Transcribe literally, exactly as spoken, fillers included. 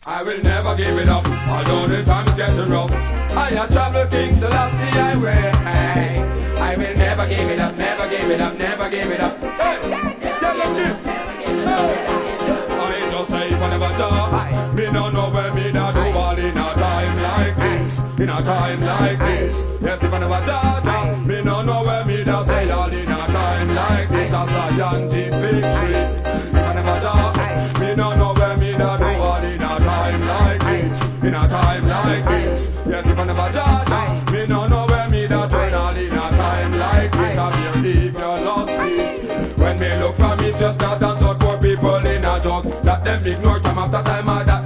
I will never give it up, although the time is getting rough. I a travel King Selassie highway. I will never give it up, never give it up, never give it up. Hey, tell them this. I just say if I never die, me no know where me da do all in a time like this. In a time like this. Yes, if I never die, me no know where me da say all in a time like this. As a scientific tree. If I never die, me no know where me da do all in a time like this. In a time like this. Yes, if I never die, me no know where me da turn all in a time like this. I believe your lost me. When me look for me, just start and support people in a jug. That them ignore time after time.